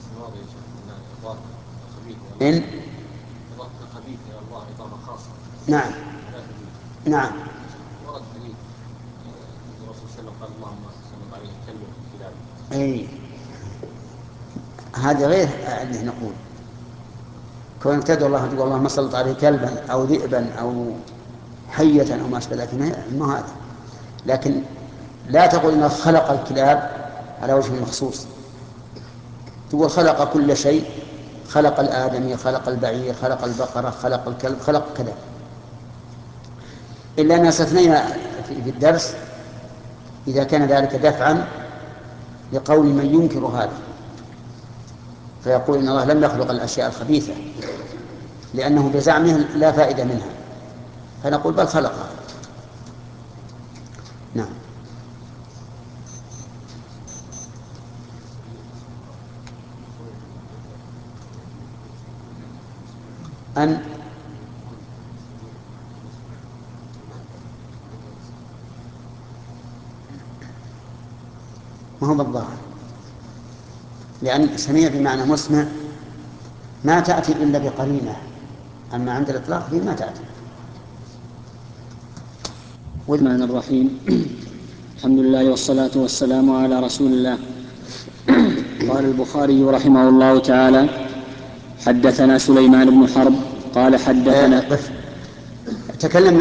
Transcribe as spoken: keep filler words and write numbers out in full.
إن نعم نعم ورد حديث الرسول صلى الله عليه وسلم قال اللهم سلط عليه كلب في كلابه. أي هذا غير اللي نقول كون تدعو الله تقول اللهم سلط عليه كلبا أو ذئبا أو حية أو ما أشبه ذلك ما هذا، لكن لا تقول إنه خلق الكلاب على وجه مخصوص، تقول خلق كل شيء، خلق الآدمي، خلق البعير، خلق البقرة، خلق الكلب، خلق كذا. إلا أن استثنينا في الدرس إذا كان ذلك دفعا لقول من ينكر هذا فيقول إن الله لم يخلق الأشياء الخبيثة لأنه بزعمه لا فائدة منها، فنقول بل خلقها. نعم. أن ما هو بالظاهر، لأن سميع بمعنى مسمع ما تأتي إلا بقرينة، أما عند الإطلاق فيه ما تأتي. الرحمن الرحيم. الحمد لله والصلاة والسلام على رسول الله. قال البخاري رحمه الله تعالى: حدثنا سليمان بن حرب قال حدثنا أه تكلمنا